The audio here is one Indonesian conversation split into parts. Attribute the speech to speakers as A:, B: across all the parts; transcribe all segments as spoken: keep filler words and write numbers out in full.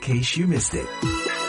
A: case you missed it.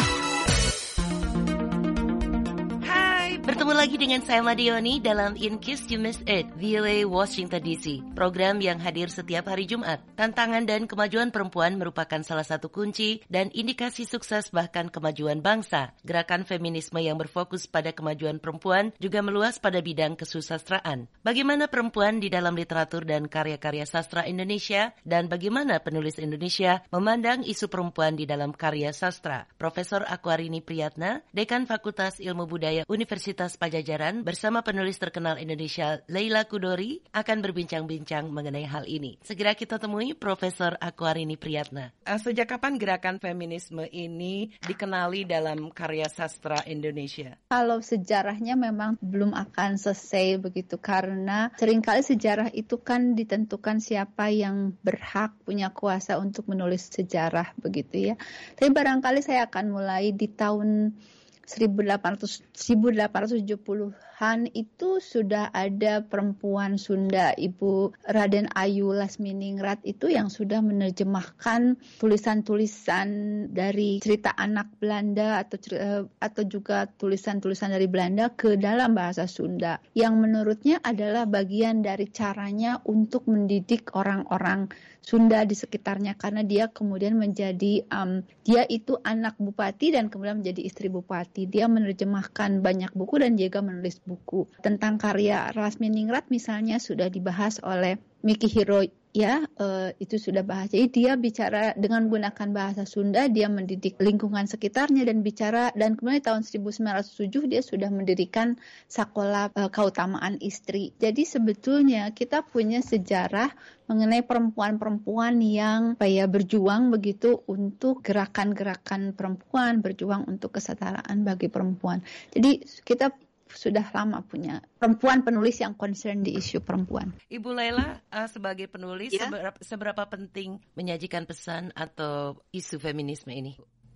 B: Bertemu lagi dengan saya Madioni dalam In Case You Missed It, V O A Washington D C. Program yang hadir setiap hari Jumat. Tantangan dan kemajuan perempuan merupakan salah satu kunci dan indikasi sukses bahkan kemajuan bangsa. Gerakan feminisme yang berfokus pada kemajuan perempuan juga meluas pada bidang kesusastraan. Bagaimana perempuan di dalam literatur dan karya-karya sastra Indonesia dan bagaimana penulis Indonesia memandang isu perempuan di dalam karya sastra. Profesor Akwarini Priyatna, Dekan Fakultas Ilmu Budaya Universitas Pajajaran bersama penulis terkenal Indonesia Leila Kudori akan berbincang-bincang mengenai hal ini. Segera kita temui Profesor Akwarini Priyatna. Sejak kapan gerakan feminisme ini dikenali dalam karya sastra Indonesia?
C: Kalau sejarahnya memang belum akan selesai begitu, karena seringkali sejarah itu kan ditentukan siapa yang berhak punya kuasa untuk menulis sejarah begitu ya. Tapi barangkali saya akan mulai di tahun seribu delapan ratus tujuh puluhan itu sudah ada perempuan Sunda, Ibu Raden Ayu Lasminingrat itu yang sudah menerjemahkan tulisan-tulisan dari cerita anak Belanda atau atau juga tulisan-tulisan dari Belanda ke dalam bahasa Sunda, yang menurutnya adalah bagian dari caranya untuk mendidik orang-orang Sunda di sekitarnya, karena dia kemudian menjadi um, dia itu anak bupati dan kemudian menjadi istri bupati. Dia menerjemahkan banyak buku dan juga menulis buku. Tentang karya Lasminingrat misalnya sudah dibahas oleh Miki Hiro, ya uh, itu sudah bahas. Jadi dia bicara dengan menggunakan bahasa Sunda, dia mendidik lingkungan sekitarnya dan bicara, dan kemudian tahun seribu sembilan ratus tujuh dia sudah mendirikan Sekolah uh, Keutamaan Istri. Jadi sebetulnya kita punya sejarah mengenai perempuan-perempuan yang apa ya, berjuang begitu untuk gerakan-gerakan perempuan, berjuang untuk kesetaraan bagi perempuan. Jadi kita sudah lama punya perempuan penulis yang concern di isu perempuan.
B: Ibu Leila, uh, sebagai penulis, ya? seberapa, seberapa penting menyajikan pesan atau isu feminisme ini?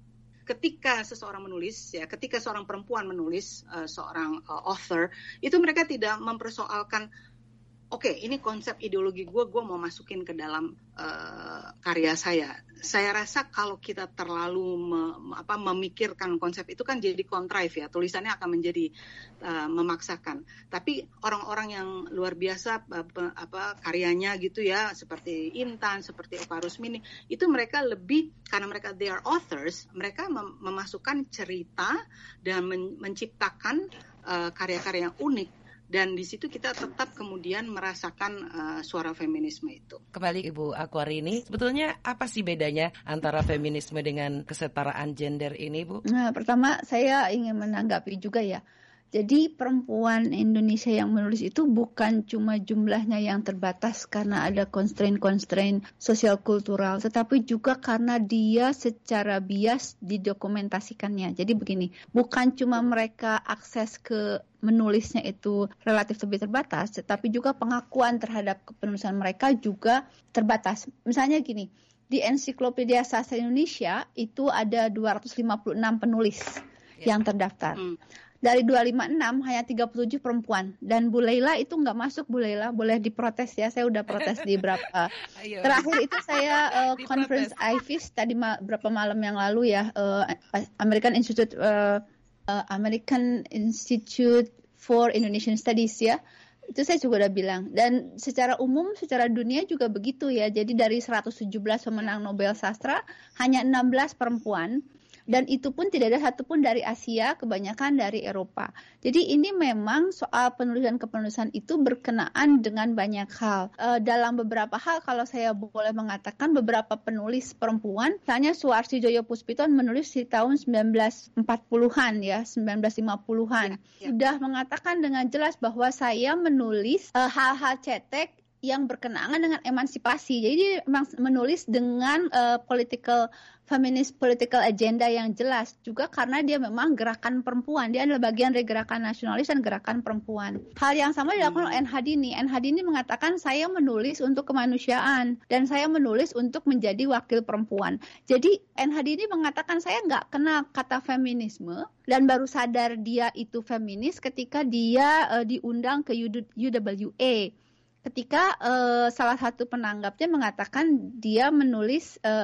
D: Ketika seseorang menulis, ya, ketika seorang perempuan menulis, uh, seorang uh, author, itu mereka tidak mempersoalkan, oke, okay, ini konsep ideologi gue, gue mau masukin ke dalam uh, karya saya. Saya rasa kalau kita terlalu me, apa, memikirkan konsep itu kan jadi contrive ya, tulisannya akan menjadi uh, memaksakan. Tapi orang-orang yang luar biasa apa, apa karyanya gitu ya, seperti Intan, seperti Eva Rusmini, itu mereka lebih, karena mereka they are authors, mereka mem- memasukkan cerita dan men- menciptakan uh, karya-karya yang unik. Dan di situ kita tetap kemudian merasakan uh, suara feminisme itu.
B: Kembali Ibu Akwarini, sebetulnya apa sih bedanya antara feminisme dengan kesetaraan gender ini, Bu?
C: Nah, pertama saya ingin menanggapi juga ya. Jadi perempuan Indonesia yang menulis itu bukan cuma jumlahnya yang terbatas karena ada constraint-constraint sosial kultural, tetapi juga karena dia secara bias didokumentasikannya. Jadi begini, bukan cuma mereka akses ke menulisnya itu relatif lebih terbatas, tetapi juga pengakuan terhadap kepenulisan mereka juga terbatas. Misalnya gini, di Ensiklopedia Sastra Indonesia itu ada dua ratus lima puluh enam penulis yeah. yang terdaftar. Hmm. Dari dua ratus lima puluh enam hanya tiga puluh tujuh perempuan, dan Bu Leila itu nggak masuk. Bu Leila boleh diprotes ya, saya udah protes di berapa terakhir itu saya uh, conference I F I S tadi ma- berapa malam yang lalu ya, uh, American Institute uh, uh, American Institute for Indonesian Studies ya, itu saya juga udah bilang. Dan secara umum secara dunia juga begitu ya, jadi dari seratus tujuh belas pemenang Nobel Sastra hanya enam belas perempuan. Dan itu pun tidak ada satupun dari Asia, kebanyakan dari Eropa. Jadi ini memang soal penulisan-kepenulisan itu berkenaan dengan banyak hal. E, dalam beberapa hal, kalau saya boleh mengatakan, beberapa penulis perempuan, misalnya Suwarsi Joyo Puspito menulis di tahun sembilan belas empat puluhan ya, sembilan belas lima puluhan. Ya, ya. Sudah mengatakan dengan jelas bahwa saya menulis e, hal-hal cetek yang berkenaan dengan emansipasi. Jadi dia memang menulis dengan uh, political feminist political agenda yang jelas, juga karena dia memang gerakan perempuan. Dia adalah bagian dari gerakan nasionalis dan gerakan perempuan. Hal yang sama dilakukan oleh N. Hadini. N. Hadini mengatakan saya menulis untuk kemanusiaan dan saya menulis untuk menjadi wakil perempuan. Jadi N. Hadini mengatakan saya nggak kenal kata feminisme dan baru sadar dia itu feminis ketika dia uh, diundang ke U W A. Ketika uh, salah satu penanggapnya mengatakan dia menulis uh,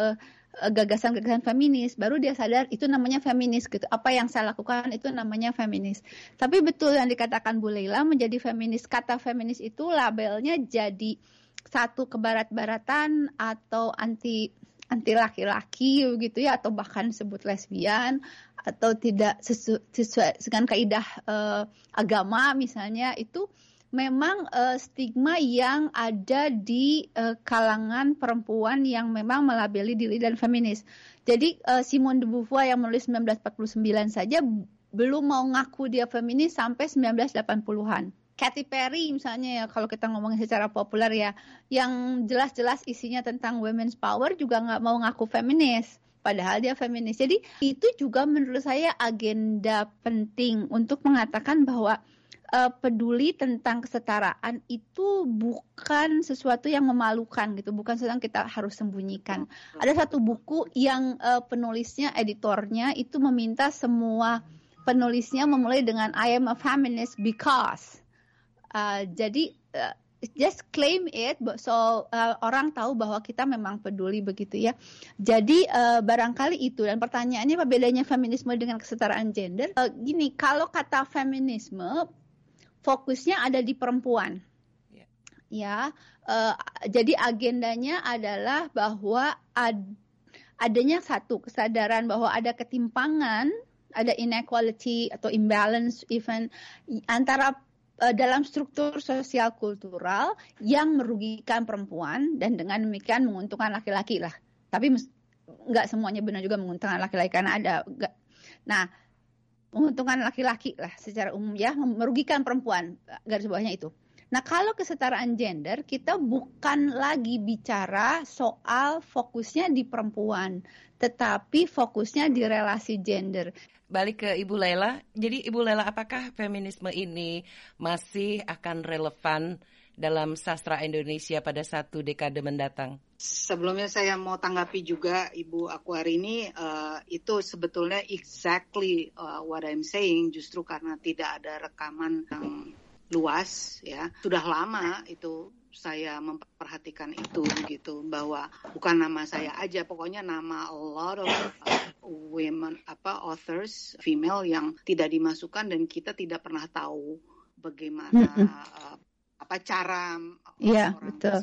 C: gagasan-gagasan feminis, baru dia sadar itu namanya feminis gitu. Apa yang saya lakukan itu namanya feminis. Tapi betul yang dikatakan Bu Leila, menjadi feminis, kata feminis itu labelnya jadi satu kebarat-baratan atau anti anti laki-laki gitu ya, atau bahkan sebut lesbian, atau tidak sesu, sesuai dengan kaidah uh, agama misalnya. Itu memang uh, stigma yang ada di uh, kalangan perempuan yang memang melabeli diri dan feminis. Jadi uh, Simone de Beauvoir yang menulis sembilan belas empat puluh sembilan saja belum mau ngaku dia feminis sampai sembilan belas delapan puluhan. Katy Perry misalnya ya, kalau kita ngomongin secara populer ya, yang jelas-jelas isinya tentang women's power juga nggak mau ngaku feminis. Padahal dia feminis. Jadi itu juga menurut saya agenda penting untuk mengatakan bahwa Uh, peduli tentang kesetaraan itu bukan sesuatu yang memalukan gitu, bukan sesuatu yang kita harus sembunyikan. Ada satu buku yang uh, penulisnya, editornya itu meminta semua penulisnya memulai dengan I am a feminist because. Uh, jadi uh, just claim it, so uh, orang tahu bahwa kita memang peduli begitu ya. Jadi uh, barangkali itu. Dan pertanyaannya apa bedanya feminisme dengan kesetaraan gender? Uh, gini, kalau kata feminisme fokusnya ada di perempuan, yeah. ya. Uh, jadi agendanya adalah bahwa ad, adanya satu kesadaran bahwa ada ketimpangan, ada inequality atau imbalance even antara uh, dalam struktur sosial kultural yang merugikan perempuan dan dengan demikian menguntungkan laki-laki lah. Tapi nggak semuanya benar juga menguntungkan laki-laki karena ada. Gak, nah. menguntungkan laki-laki lah secara umum ya, merugikan perempuan, garis bawahnya itu. Nah kalau kesetaraan gender, kita bukan lagi bicara soal fokusnya di perempuan, tetapi fokusnya di relasi gender.
B: Balik ke Ibu Leila, jadi Ibu Leila apakah feminisme ini masih akan relevan dalam sastra Indonesia pada satu dekade mendatang?
D: Sebelumnya saya mau tanggapi juga Ibu Akwarini, uh, itu sebetulnya exactly uh, what I'm saying, justru karena tidak ada rekaman yang luas ya, sudah lama itu saya memperhatikan itu gitu, bahwa bukan nama saya aja, pokoknya nama a lot of uh, women apa authors female yang tidak dimasukkan dan kita tidak pernah tahu bagaimana uh, apa cara
C: yeah,
D: orang
C: betul.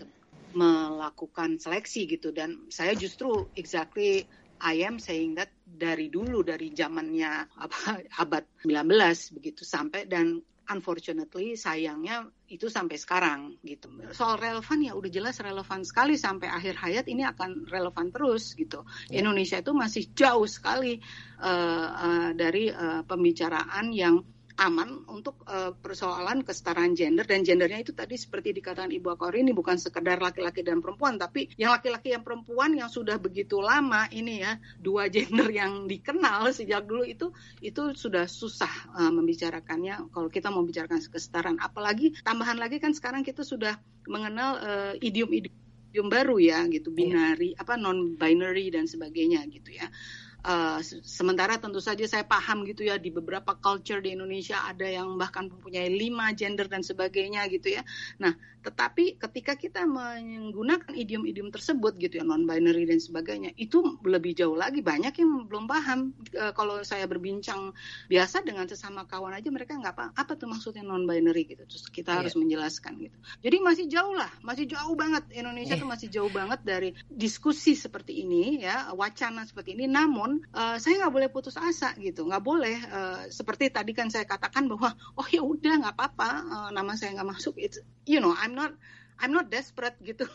D: melakukan seleksi gitu. Dan saya justru exactly I am saying that dari dulu, dari zamannya apa abad sembilan belas begitu sampai, dan unfortunately sayangnya itu sampai sekarang gitu. Soal relevan ya udah jelas relevan sekali, sampai akhir hayat ini akan relevan terus gitu. Yeah. Indonesia itu masih jauh sekali uh, uh, dari uh, pembicaraan yang aman untuk uh, persoalan kesetaraan gender. Dan gendernya itu tadi seperti dikatakan Ibu Akwarini, bukan sekedar laki-laki dan perempuan, tapi yang laki-laki yang perempuan yang sudah begitu lama ini ya, dua gender yang dikenal sejak dulu itu itu sudah susah uh, membicarakannya kalau kita mau bicarakan kesetaraan. Apalagi tambahan lagi kan sekarang kita sudah mengenal uh, idiom-idiom baru ya gitu, binary, apa non-binary dan sebagainya gitu ya. Uh, sementara tentu saja saya paham gitu ya, di beberapa culture di Indonesia ada yang bahkan mempunyai lima gender dan sebagainya gitu ya. Nah, tetapi ketika kita menggunakan idiom-idiom tersebut gitu ya, non-binary dan sebagainya, itu lebih jauh lagi, banyak yang belum paham. Uh, kalau saya berbincang biasa dengan sesama kawan aja, mereka nggak paham apa tuh maksudnya non-binary gitu. Terus kita yeah. harus menjelaskan gitu. Jadi masih jauh lah, masih jauh banget. Indonesia yeah. tuh masih jauh banget dari diskusi seperti ini ya, wacana seperti ini. Namun Uh, saya nggak boleh putus asa gitu, nggak boleh uh, seperti tadi kan saya katakan bahwa oh ya udah nggak apa-apa, uh, nama saya nggak masuk, it's, you know I'm not I'm not desperate gitu.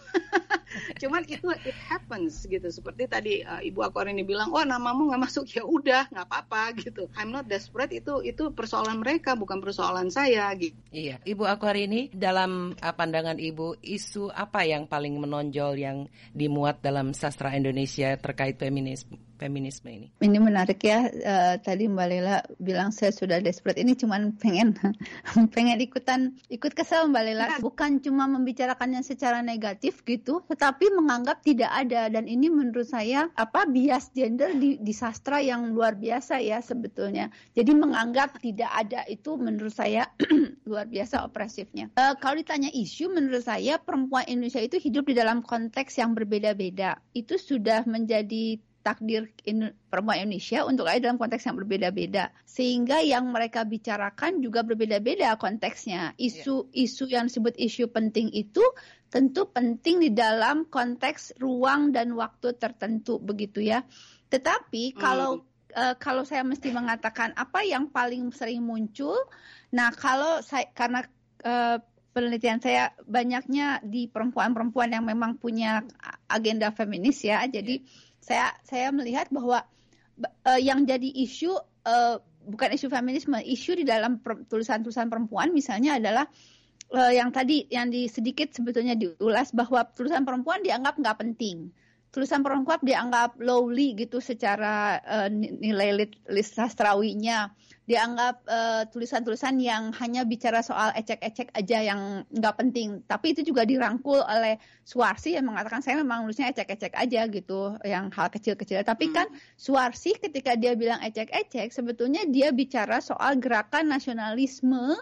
D: Cuman itu it happens gitu, seperti tadi uh, Ibu Akwarini bilang, oh namamu nggak masuk, ya udah nggak apa-apa gitu. I'm not desperate, itu itu persoalan mereka, bukan persoalan saya gitu.
B: Iya, Ibu Akwarini, dalam uh, pandangan Ibu, isu apa yang paling menonjol yang dimuat dalam sastra Indonesia terkait feminisme? feminisme ini?
C: Ini menarik ya, uh, tadi Mbak Lela bilang saya sudah desperate, ini cuman pengen pengen ikutan ikut kesel Mbak Lela, bukan cuma membicarakannya secara negatif gitu, tetapi menganggap tidak ada, dan ini menurut saya apa bias gender di, di sastra yang luar biasa ya sebetulnya. Jadi menganggap tidak ada itu menurut saya luar biasa opresifnya. Uh, kalau ditanya isu, menurut saya perempuan Indonesia itu hidup di dalam konteks yang berbeda-beda. Itu sudah menjadi takdir in, perempuan Indonesia untuk ada dalam konteks yang berbeda-beda, sehingga yang mereka bicarakan juga berbeda-beda konteksnya. Isu-isu yang disebut isu penting itu tentu penting di dalam konteks ruang dan waktu tertentu begitu ya. Tetapi kalau hmm. uh, kalau saya mesti mengatakan apa yang paling sering muncul, nah kalau saya karena uh, penelitian saya banyaknya di perempuan-perempuan yang memang punya agenda feminis ya, jadi yeah. Saya saya melihat bahwa uh, yang jadi isu uh, bukan isu feminisme, isu di dalam per, tulisan-tulisan perempuan misalnya adalah uh, yang tadi yang di sedikit sebetulnya diulas bahwa tulisan perempuan dianggap nggak penting. Tulisan perempuan dianggap lowly gitu secara uh, nilai lit, lit sastrawinya. Dianggap uh, tulisan-tulisan yang hanya bicara soal ecek-ecek aja yang nggak penting. Tapi itu juga dirangkul oleh Suwarsi yang mengatakan saya memang nulisnya ecek-ecek aja gitu, yang hal kecil-kecil. Tapi hmm. kan Suwarsi ketika dia bilang ecek-ecek, sebetulnya dia bicara soal gerakan nasionalisme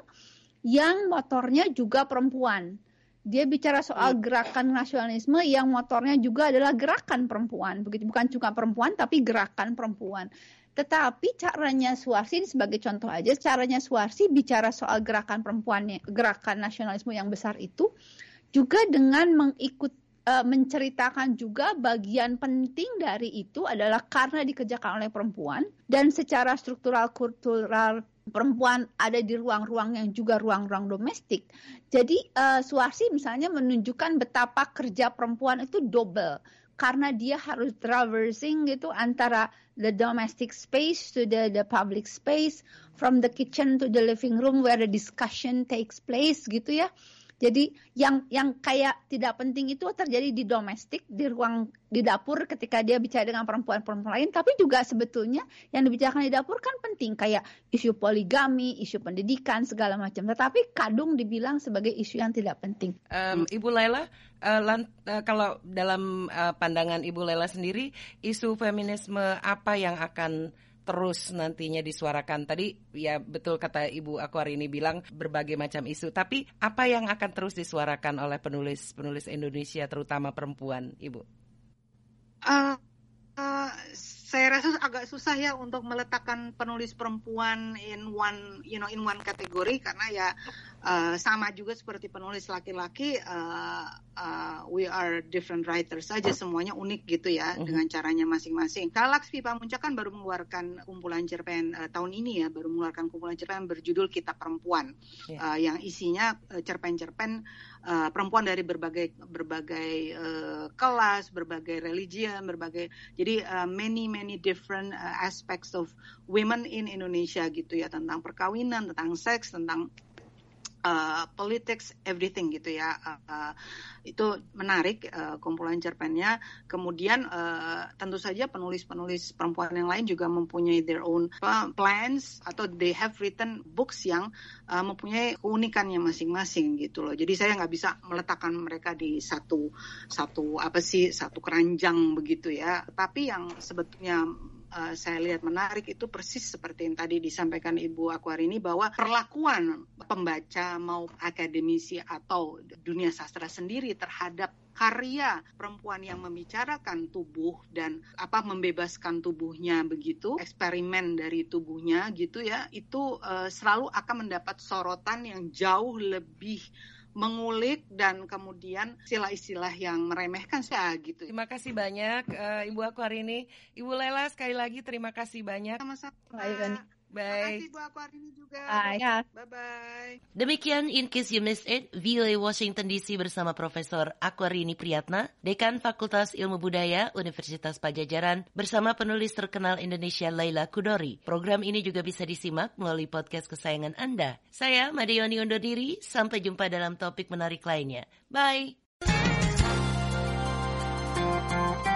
C: yang motornya juga perempuan. Dia bicara soal gerakan nasionalisme yang motornya juga adalah gerakan perempuan, begitu, bukan cuma perempuan tapi gerakan perempuan. Tetapi caranya Suwarsi, ini sebagai contoh aja, caranya Suwarsi bicara soal gerakan perempuan, gerakan nasionalisme yang besar itu juga dengan mengikut uh, menceritakan juga bagian penting dari itu adalah karena dikerjakan oleh perempuan dan secara struktural kultural perempuan ada di ruang-ruang yang juga ruang-ruang domestik. Jadi uh, Suwarsi misalnya menunjukkan betapa kerja perempuan itu double karena dia harus traversing gitu antara the domestic space to the the public space, from the kitchen to the living room where the discussion takes place gitu ya. Jadi yang yang kayak tidak penting itu terjadi di domestik, di ruang di dapur ketika dia bicara dengan perempuan-perempuan lain, tapi juga sebetulnya yang dibicarakan di dapur kan penting kayak isu poligami, isu pendidikan segala macam. Tetapi kadung dibilang sebagai isu yang tidak penting.
B: Um, Ibu Lela, uh, lan, uh, kalau dalam uh, pandangan Ibu Lela sendiri, isu feminisme apa yang akan terus nantinya disuarakan? Tadi ya betul kata Ibu Akwari ini bilang berbagai macam isu, tapi apa yang akan terus disuarakan oleh penulis-penulis Indonesia terutama perempuan, Ibu?
D: Uh, uh, saya rasa agak susah ya untuk meletakkan penulis perempuan in one, you know, in one kategori karena ya uh, sama juga seperti penulis laki-laki, uh, uh, we are different writers saja, semuanya unik gitu ya uh-huh. dengan caranya masing-masing. Laksmi Pamuncak kan baru mengeluarkan kumpulan cerpen uh, tahun ini ya, baru mengeluarkan kumpulan cerpen berjudul Kitab Perempuan yeah. uh, yang isinya uh, cerpen-cerpen uh, perempuan dari berbagai berbagai uh, kelas, berbagai religion, berbagai jadi uh, many many different uh, aspects of women in Indonesia gitu ya, tentang perkawinan, tentang seks, tentang Uh, politics, everything gitu ya. Uh, uh, itu menarik uh, kumpulan cerpennya. Kemudian uh, tentu saja penulis-penulis perempuan yang lain juga mempunyai their own uh, plans atau they have written books yang uh, mempunyai keunikannya masing-masing gitu loh. Jadi saya nggak bisa meletakkan mereka di satu satu apa sih satu keranjang begitu ya. Tapi yang sebetulnya Uh, saya lihat menarik itu persis seperti yang tadi disampaikan Ibu Akwarini bahwa perlakuan pembaca mau akademisi atau dunia sastra sendiri terhadap karya perempuan yang membicarakan tubuh dan apa membebaskan tubuhnya begitu, eksperimen dari tubuhnya gitu ya, itu uh, selalu akan mendapat sorotan yang jauh lebih mengulik dan kemudian istilah-istilah yang meremehkan saya gitu.
B: Terima kasih banyak uh, Ibu Akwarini. Ibu Lela sekali lagi terima kasih banyak.
D: Sama-sama.
B: Baik.
D: Terima kasih Ibu Akwarini juga.
C: Bye.
D: Bye-bye.
B: Demikian In Case You Missed It, V O A Washington D C bersama Profesor Akwarini Priyatna, Dekan Fakultas Ilmu Budaya Universitas Padjadjaran, bersama penulis terkenal Indonesia Laila Kudori. Program ini juga bisa disimak melalui podcast kesayangan Anda. Saya Madeyoni undur diri, sampai jumpa dalam topik menarik lainnya. Bye!